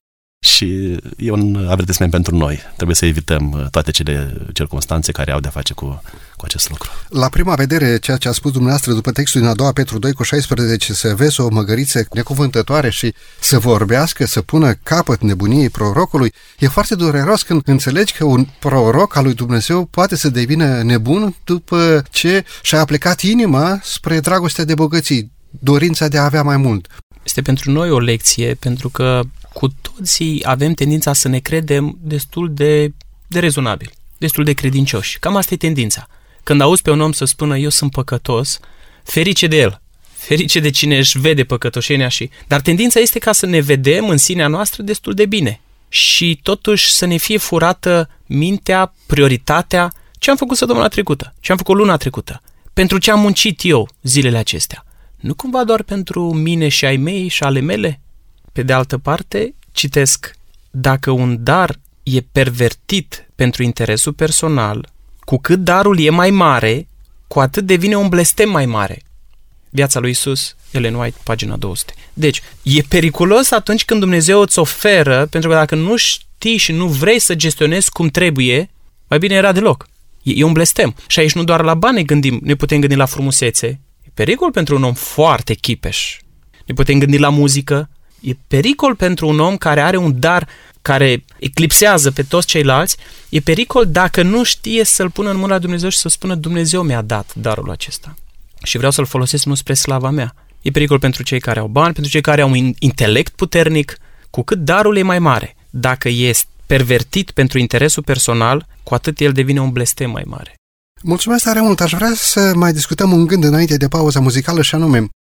și e un avertisment pentru noi. Trebuie să evităm toate cele circunstanțe care au de-a face cu, cu acest lucru. La prima vedere, ceea ce a spus dumneavoastră după textul din a doua Petru doi cu șaisprezece, să vezi o măgăriță necuvântătoare și să vorbească, să pună capăt nebuniei prorocului, e foarte dureros când înțelegi că un proroc al lui Dumnezeu poate să devină nebun după ce și-a aplicat inima spre dragostea de bogății, dorința de a avea mai mult. Este pentru noi o lecție, pentru că cu toții avem tendința să ne credem destul de, de rezonabili, destul de credincioși. Cam asta e tendința. Când auzi pe un om să spună eu sunt păcătos, ferice de el, ferice de cine își vede păcătoșenia și... Dar tendința este ca să ne vedem în sinea noastră destul de bine și totuși să ne fie furată mintea, prioritatea, ce am făcut săptămâna trecută, ce am făcut luna trecută, pentru ce am muncit eu zilele acestea. Nu cumva doar pentru mine și ai mei și ale mele? Pe de altă parte, citesc, dacă un dar e pervertit pentru interesul personal, cu cât darul e mai mare, cu atât devine un blestem mai mare. Viața lui Iisus, Ellen White, pagina două sute. Deci, e periculos atunci când Dumnezeu îți oferă, pentru că dacă nu știi și nu vrei să gestionezi cum trebuie, mai bine era deloc. E, e un blestem. Și aici nu doar la bani ne gândim, ne putem gândi la frumusețe. E pericol pentru un om foarte chipeș. Ne putem gândi la muzică. E pericol pentru un om care are un dar care eclipsează pe toți ceilalți. E pericol dacă nu știe să-l pună în mâna lui Dumnezeu și să spună Dumnezeu mi-a dat darul acesta și vreau să-l folosesc nu spre slava mea. E pericol pentru cei care au bani, pentru cei care au un intelect puternic. Cu cât darul e mai mare, dacă este pervertit pentru interesul personal, cu atât el devine un blestem mai mare. Mulțumesc tare mult! Aș vrea să mai discutăm un gând înainte de pauza muzicală și anume,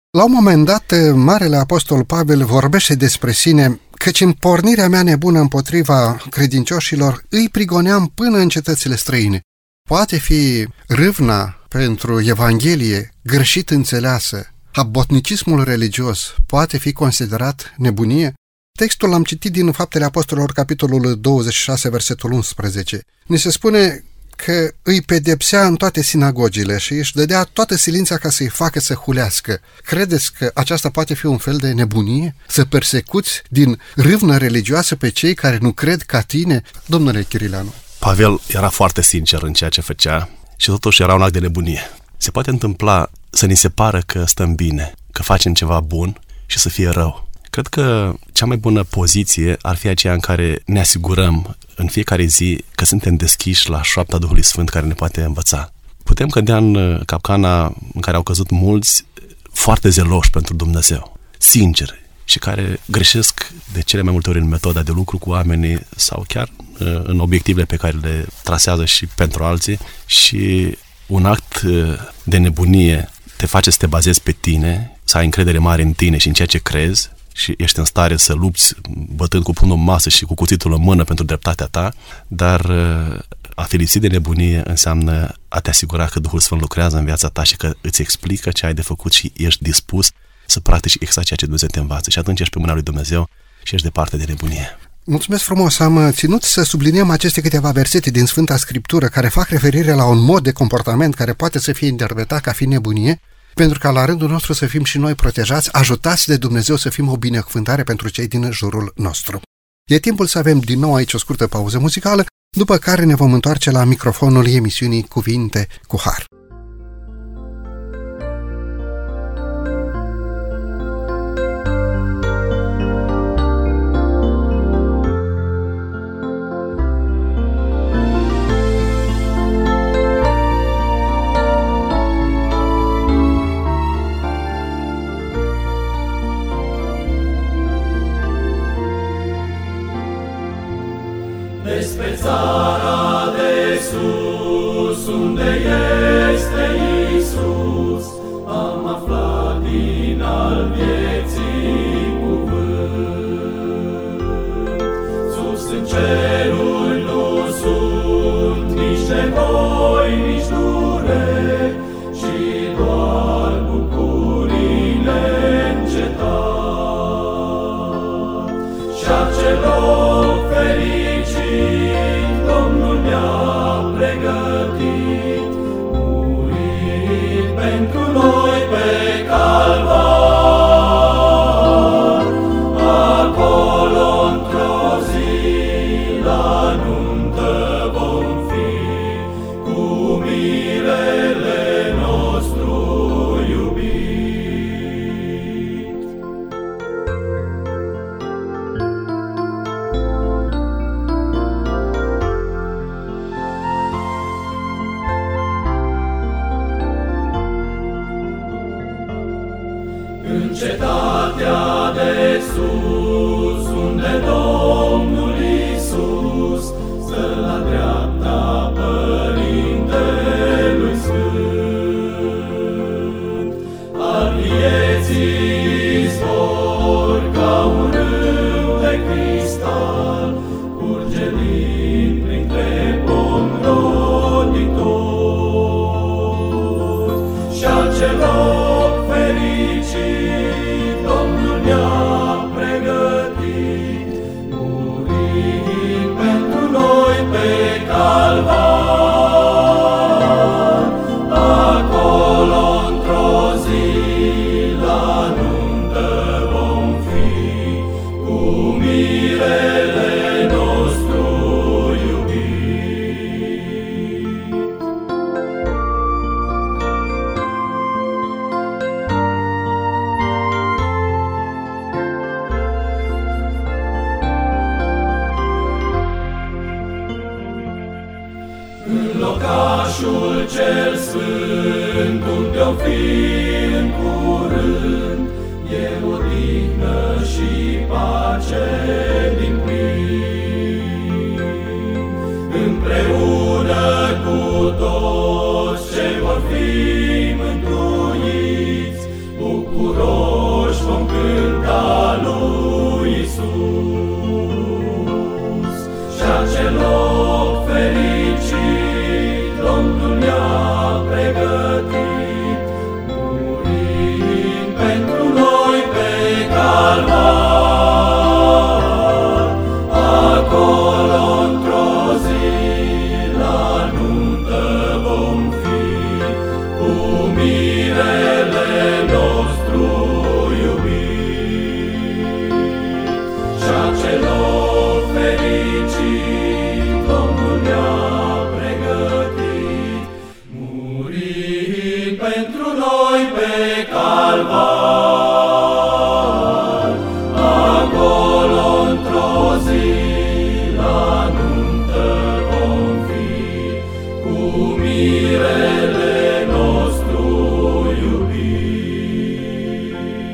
La un moment dat, Marele Apostol Pavel vorbește despre sine căci în pornirea mea nebună împotriva credincioșilor îi prigoneam până în cetățile străine. Poate fi râvna pentru Evanghelie greșit înțeleasă, abotnicismul religios poate fi considerat nebunie? Textul l-am citit din Faptele Apostolilor, capitolul douăzeci și șase, versetul unsprezece. Ni se spune că îi pedepsea în toate sinagogile și își dădea toată silința ca să-i facă să hulească. Credeți că aceasta poate fi un fel de nebunie? Să persecuți din râvnă religioasă pe cei care nu cred ca tine? Domnule Chirileanu. Pavel era foarte sincer în ceea ce făcea și totuși era un act de nebunie. Se poate întâmpla să ni se pară că stăm bine, că facem ceva bun și să fie rău. Cred că cea mai bună poziție ar fi aceea în care ne asigurăm în fiecare zi că suntem deschiși la șoapta Duhului Sfânt care ne poate învăța. Putem cădea în capcana în care au căzut mulți foarte zeloși pentru Dumnezeu, sinceri, și care greșesc de cele mai multe ori în metoda de lucru cu oamenii sau chiar în obiectivele pe care le trasează și pentru alții, și un act de nebunie te face să te bazezi pe tine, să ai încredere mare în tine și în ceea ce crezi și ești în stare să lupți bătând cu pumnul în masă și cu cuțitul în mână pentru dreptatea ta, dar a fi lipsit de nebunie înseamnă a te asigura că Duhul Sfânt lucrează în viața ta și că îți explică ce ai de făcut și ești dispus să practici exact ceea ce Dumnezeu te învață. Și atunci ești pe mâna lui Dumnezeu și ești departe de nebunie. Mulțumesc frumos! Am ținut să subliniem aceste câteva versete din Sfânta Scriptură care fac referire la un mod de comportament care poate să fie interpretat ca fi nebunie, pentru ca la rândul nostru să fim și noi protejați, ajutați de Dumnezeu să fim o binecuvântare pentru cei din jurul nostru. E timpul să avem din nou aici o scurtă pauză muzicală, după care ne vom întoarce la microfonul emisiunii Cuvinte cu Har. Despre țara de sus, unde este Iisus, am aflat din al vieții cuvânt. Sus în ceruri nu sunt nici nevoi, nici dureri, ci doar bucurii neîncetat. Și acelor fericit Domnul mi-a pregătit, murit pentru noi pe calvar. Acolo într-o zi la nuntă vom fi cu mirele nostru iubit. În cetatea de sus, unde Domnul Iisus stă la dreapta Părintelui Sfânt, al vieții izvor ca un râu de cristal, curge lin printre pomi roditori. Și acelor fericit Domnul mi-a pregătit, murind pentru noi pe calvar. Acolo într-o zi la nuntă vom fi cu mirele nostru iubit. În locașul cel sfânt, unde-o fi în curând, e odihnă și pace din plin. Împreună cu toți ce vor fi mântuiți, bucuroși calvar, acolo într-o zi la nuntă vom fi cu mirele nostru iubit. Și-a celor fericit Domnul ne-a pregătit, murind pentru noi pe calvar, acolo într-o zi la nuntă vom fi cu mirele nostru iubit.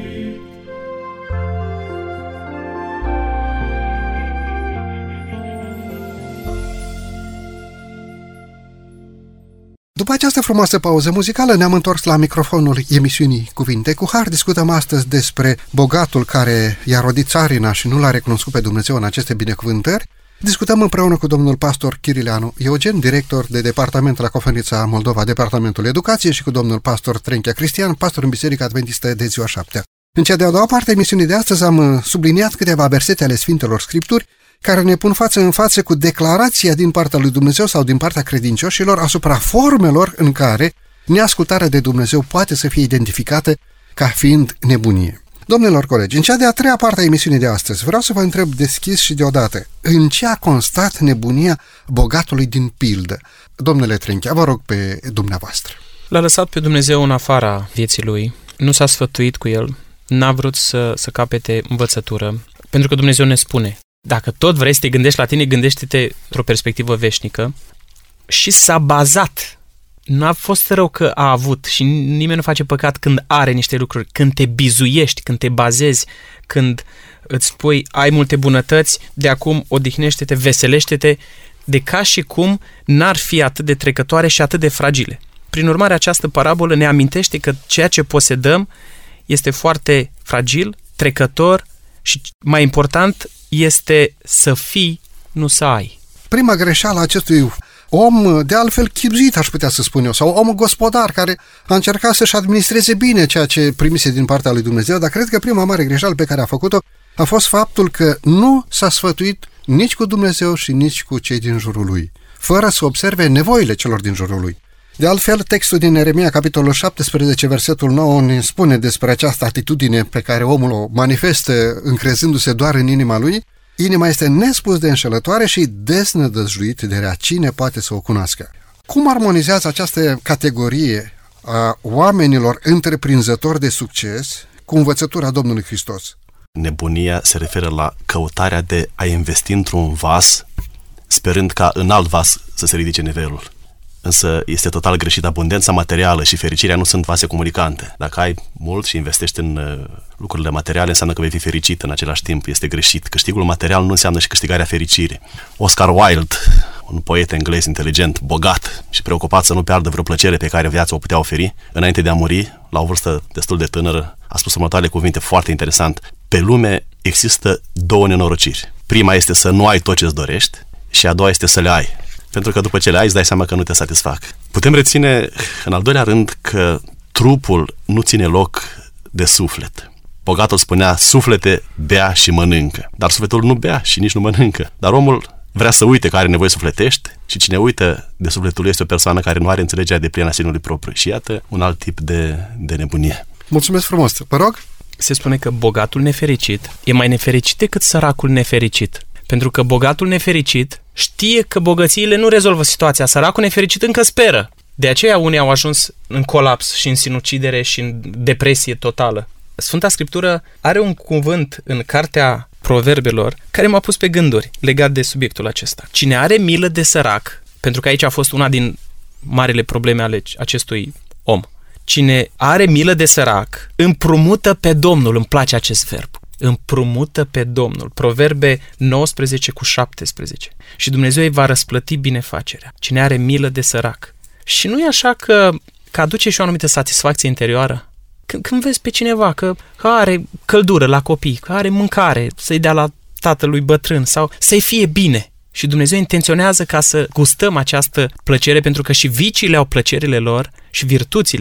După această frumoasă pauză muzicală ne-am întors la microfonul emisiunii Cuvinte cu Har. Discutăm astăzi despre bogatul care i-a rodit țarina și nu l-a recunoscut pe Dumnezeu în aceste binecuvântări. Discutăm împreună cu domnul pastor Chirileanu Eugen, director de departament la Conferința Moldova, Departamentul Educație, și cu domnul pastor Trenchea Cristian, pastor în Biserica Adventistă de Ziua Șaptea. În cea de-a doua parte a emisiunii de astăzi am subliniat câteva versete ale Sfintelor Scripturi care ne pun față în față cu declarația din partea lui Dumnezeu sau din partea credincioșilor asupra formelor în care neascultarea de Dumnezeu poate să fie identificată ca fiind nebunie. Domnilor colegi, în cea de-a treia parte a emisiunii de astăzi vreau să vă întreb deschis și deodată, în ce a constat nebunia bogatului din pildă? Domnule Trenchea, vă rog pe dumneavoastră. L-a lăsat pe Dumnezeu în afara vieții lui, nu s-a sfătuit cu el, n-a vrut să, să capete învățătură, pentru că Dumnezeu ne spune: dacă tot vrei să te gândești la tine, gândește-te într-o perspectivă veșnică. Și s-a bazat. N-a fost rău că a avut și nimeni nu face păcat când are niște lucruri, când te bizuiești, când te bazezi, când îți spui ai multe bunătăți, de acum odihnește-te, veselește-te, de ca și cum n-ar fi atât de trecătoare și atât de fragile. Prin urmare, această parabolă ne amintește că ceea ce posedăm este foarte fragil, trecător și, mai important, este să fii, nu să ai. Prima greșeală a acestui om, de altfel chibzuit, aș putea să spun eu, sau om gospodar care a încercat să-și administreze bine ceea ce primise din partea lui Dumnezeu, dar cred că prima mare greșeală pe care a făcut-o a fost faptul că nu s-a sfătuit nici cu Dumnezeu și nici cu cei din jurul lui, fără să observe nevoile celor din jurul lui. De altfel, textul din Ieremia, capitolul șaptesprezece, versetul nouă, ne spune despre această atitudine pe care omul o manifestă încrezându-se doar în inima lui. Inima este nespus de înșelătoare și deznădăjduit de rea. Cine poate să o cunoască? Cum armonizează această categorie a oamenilor întreprinzători de succes cu învățătura Domnului Hristos? Nebunia se referă la căutarea de a investi într-un vas, sperând ca în alt vas să se ridice nivelul. Însă este total greșit. Abundența materială și fericirea nu sunt vase comunicante. Dacă ai mult și investești în uh, lucrurile materiale, înseamnă că vei fi fericit în același timp. Este greșit. Câștigul material nu înseamnă și câștigarea fericirii. Oscar Wilde, un poet englez inteligent, bogat și preocupat să nu piardă vreo plăcere pe care viața o putea oferi, înainte de a muri, la o vârstă destul de tânără, a spus următoarele cuvinte foarte interesant: pe lume există două nenorociri. Prima este să nu ai tot ce-ți dorești și a doua este să le ai. Pentru că după ce le ai, îți dai seama că nu te satisfac. Putem reține, în al doilea rând, că trupul nu ține loc de suflet. Bogatul spunea: suflete, bea și mănâncă. Dar sufletul nu bea și nici nu mănâncă. Dar omul vrea să uite că are nevoie sufletești și cine uită de sufletul lui este o persoană care nu are înțelegerea de plină a sinului propriu. Și iată un alt tip de, de nebunie. Mulțumesc frumos. Vă rog? Se spune că bogatul nefericit e mai nefericit decât săracul nefericit. Pentru că bogatul nefericit știe că bogățiile nu rezolvă situația. Săracul nefericit încă speră. De aceea unii au ajuns în colaps și în sinucidere și în depresie totală. Sfânta Scriptură are un cuvânt în cartea Proverbelor care m-a pus pe gânduri legat de subiectul acesta. Cine are milă de sărac, pentru că aici a fost una din marile probleme ale acestui om. Cine are milă de sărac, împrumută pe Domnul. Îmi place acest verb. Împrumută pe Domnul. Proverbe nouăsprezece cu șaptesprezece. Și Dumnezeu îi va răsplăti binefacerea. Cine are milă de sărac. Și nu e așa că, că aduce și o anumită satisfacție interioară? Când, când vezi pe cineva că, că are căldură la copii, că are mâncare, să-i dea la tatălui bătrân sau să-i fie bine. Și Dumnezeu intenționează ca să gustăm această plăcere, pentru că și viciile au plăcerile lor și virtuțile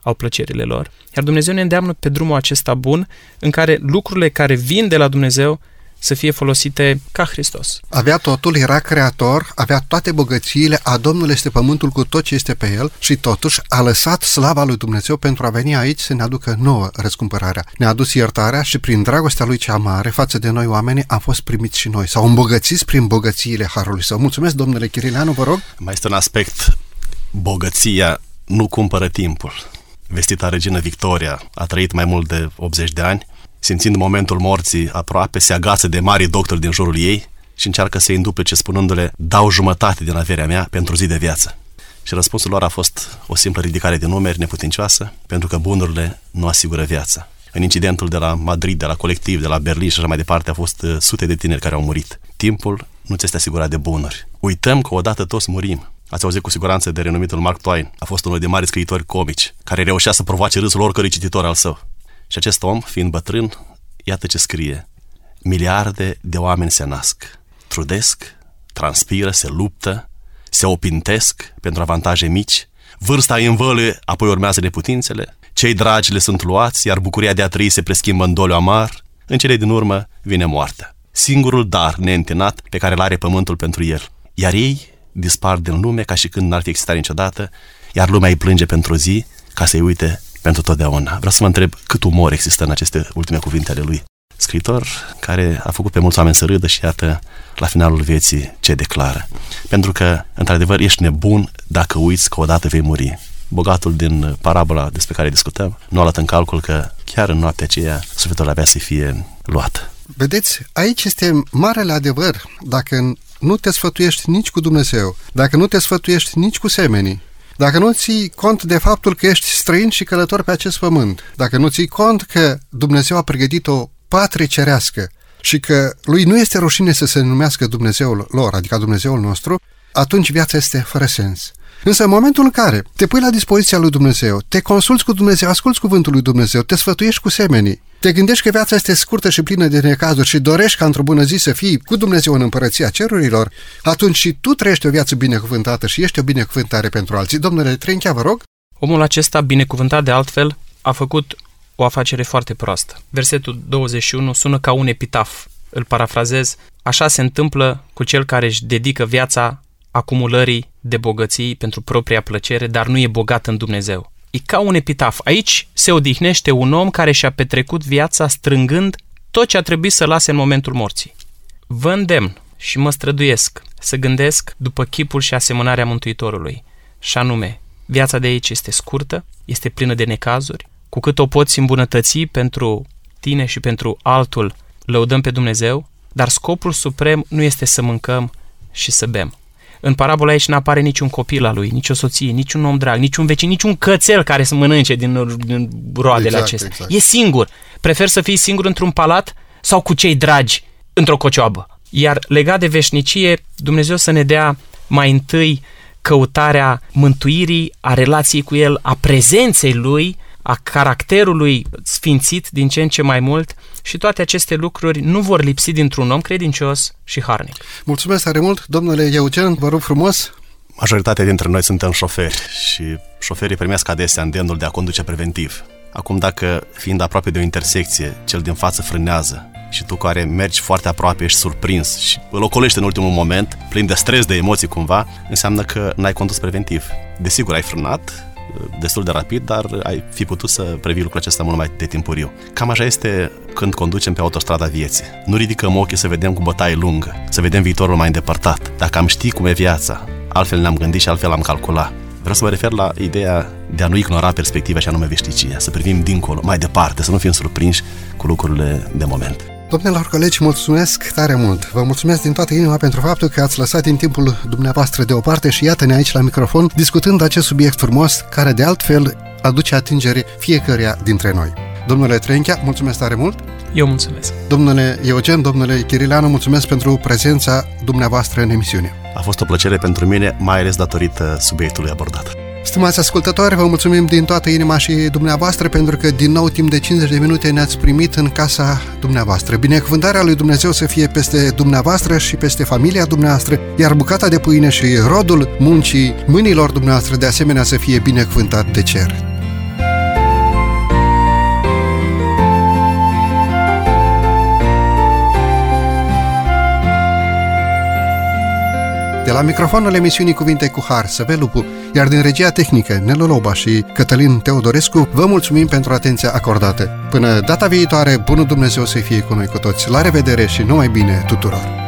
au plăcerile lor. Iar Dumnezeu ne îndeamnă pe drumul acesta bun, în care lucrurile care vin de la Dumnezeu să fie folosite ca Hristos. Avea totul, era creator, avea toate bogățiile, a Domnul este pământul cu tot ce este pe el și totuși a lăsat slava lui Dumnezeu pentru a veni aici să ne aducă nouă răscumpărarea. Ne-a adus iertarea și prin dragostea lui cea mare față de noi oameni am fost primiți și noi, sau îmbogățiți prin bogățiile harului său. Mulțumesc, domnule Chirileanu, vă rog. Mai este un aspect, bogăția nu cumpără timpul. Vestita regină Victoria a trăit mai mult de optzeci de ani, simțind momentul morții aproape, se agață de mari doctori din jurul ei și încearcă să-i înduplece spunându-le: dau jumătate din averea mea pentru zi de viață. Și răspunsul lor a fost o simplă ridicare de numeri neputincioasă, pentru că bunurile nu asigură viața. În incidentul de la Madrid, de la Colectiv, de la Berlin și așa mai departe, au fost sute de tineri care au murit. Timpul nu ți este asigurat de bunuri. Uităm că odată toți murim. Ați auzit cu siguranță de renumitul Mark Twain. A fost unul de mari scriitori comici, care reușea să provoace râsul oricărui cititor al său. Și acest om, fiind bătrân, iată ce scrie: miliarde de oameni se nasc, trudesc, transpiră, se luptă, se opintesc pentru avantaje mici, vârsta îi învăluie, apoi urmează neputințele, cei dragi le sunt luați, iar bucuria de a trăi se preschimbă în doliu amar, în cele din urmă vine moartea. Singurul dar neîntinat pe care l-are pământul pentru el. Iar ei dispar din lume ca și când n-ar fi existat niciodată, iar lumea îi plânge pentru o zi ca să-i uite pentru totdeauna. Vreau să vă întreb cât umor există în aceste ultime cuvinte ale lui. Scriitor care a făcut pe mulți oameni să râdă și iată, la finalul vieții, ce declară. Pentru că, într-adevăr, ești nebun dacă uiți că odată vei muri. Bogatul din parabola despre care discutăm nu a luat în calcul că chiar în noaptea aceea sufletul avea să fie luat. Vedeți, aici este marele adevăr. Dacă nu te sfătuiești nici cu Dumnezeu, dacă nu te sfătuiești nici cu semenii, dacă nu ții cont de faptul că ești străin și călător pe acest pământ, dacă nu ții cont că Dumnezeu a pregătit o patrie cerească și că lui nu este rușine să se numească Dumnezeul lor, adică Dumnezeul nostru, atunci viața este fără sens. Însă în momentul în care te pui la dispoziția lui Dumnezeu, te consulți cu Dumnezeu, asculți cuvântul lui Dumnezeu, te sfătuiești cu semenii, te gândești că viața este scurtă și plină de necazuri și dorești ca într-o bună zi să fii cu Dumnezeu în împărăția cerurilor, atunci și tu trăiești o viață binecuvântată și ești o binecuvântare pentru alții. Domnule Trenchea, vă rog. Omul acesta, binecuvântat de altfel, a făcut o afacere foarte proastă. Versetul douăzeci și unu sună ca un epitaf. Îl parafrazez: așa se întâmplă cu cel care își dedică viața acumulării de bogății pentru propria plăcere, dar nu e bogat în Dumnezeu. E ca un epitaf. Aici se odihnește un om care și-a petrecut viața strângând tot ce a trebuit să lase în momentul morții. Vă îndemn și mă străduiesc să gândesc după chipul și asemănarea Mântuitorului. Și anume, viața de aici este scurtă, este plină de necazuri. Cu cât o poți îmbunătăți pentru tine și pentru altul, lăudăm pe Dumnezeu, dar scopul suprem nu este să mâncăm și să bem. În parabola aici nu apare niciun copil al lui, nici o soție, nici un om drag, nici un vecin, nici un cățel care să mănânce din, din roadele exact, acestea. Exact. E singur. Prefer să fii singur într-un palat sau cu cei dragi într-o cocioabă. Iar legat de veșnicie, Dumnezeu să ne dea mai întâi căutarea mântuirii, a relației cu El, a prezenței Lui, a caracterului sfințit din ce în ce mai mult, și toate aceste lucruri nu vor lipsi dintr-un om credincios și harnic. Mulțumesc tare mult, domnule Eugen, vă rog frumos. Majoritatea dintre noi suntem șoferi și șoferii primesc adesea îndemnul de a conduce preventiv. Acum, dacă, fiind aproape de o intersecție, cel din față frânează și tu care mergi foarte aproape ești surprins și îl ocolești în ultimul moment, plin de stres, de emoții cumva, înseamnă că n-ai condus preventiv. Desigur, ai frânat destul de rapid, dar ai fi putut să previi lucrul acesta mult mai de timpuriu. Cam așa este când conducem pe autostrada vieții. Nu ridicăm ochii să vedem cu bătaie lungă, să vedem viitorul mai îndepărtat. Dacă am ști cum e viața, altfel ne-am gândit și altfel am calculat. Vreau să mă refer la ideea de a nu ignora perspectiva și anume veșnicia, să privim dincolo, mai departe, să nu fim surprinși cu lucrurile de moment. Domnilor colegi, mulțumesc tare mult. Vă mulțumesc din toată inima pentru faptul că ați lăsat din timpul dumneavoastră deoparte și iată-ne aici la microfon discutând acest subiect frumos care de altfel aduce atingere fiecăruia dintre noi. Domnule Trenchea, mulțumesc tare mult. Eu mulțumesc. Domnule Eugen, domnule Chirileanu, mulțumesc pentru prezența dumneavoastră în emisiune. A fost o plăcere pentru mine, mai ales datorită subiectului abordat. Stimați ascultători, vă mulțumim din toată inima și dumneavoastră pentru că din nou timp de cincizeci de minute ne-ați primit în casa dumneavoastră. Binecuvântarea lui Dumnezeu să fie peste dumneavoastră și peste familia dumneavoastră, iar bucata de pâine și rodul muncii mâinilor dumneavoastră de asemenea să fie binecuvântat de cer. la microfonul emisiunii Cuvinte cu Har, Săvel Lupu, iar din regia tehnică Nelu Loba și Cătălin Teodorescu, vă mulțumim pentru atenția acordată. Până data viitoare, bunul Dumnezeu să fie cu noi cu toți. La revedere și numai bine tuturor!